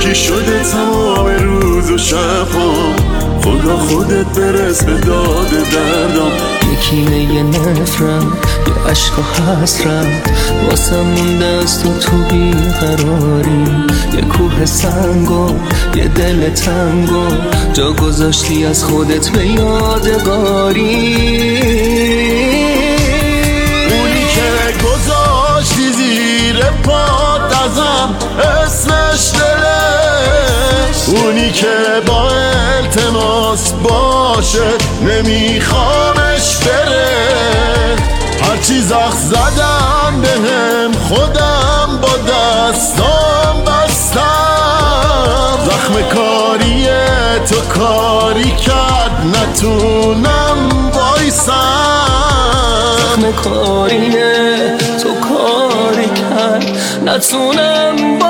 یکی شده تمام روز و شبام، خدا خودت برس به داد دردم. یکی یه نفرت، یه عشق و حسرت واسم مونده از تو بیقراری. یه کوه سنگو، یه دل تنگو جا گذاشتی از خودت به یادگاری. اونی که گذاشتی زیر پات ازم اسمش دلش، اونی که با التماس باشه نمیخوامش بره. هرچی زخم زدم بهم خودم با دستام بستم. زخم کاری تو کاری کرد نتونم وایسم. زخم کاری تو کاری کرد نتونم